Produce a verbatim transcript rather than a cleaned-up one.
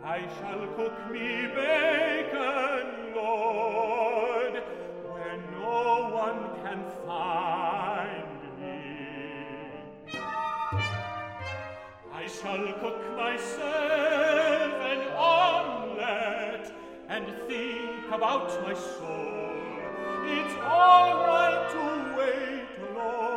I shall cook me bacon, Lord, where no one can find me. I shall cook myself an omelette and think about my soul. It's all right to wait alone.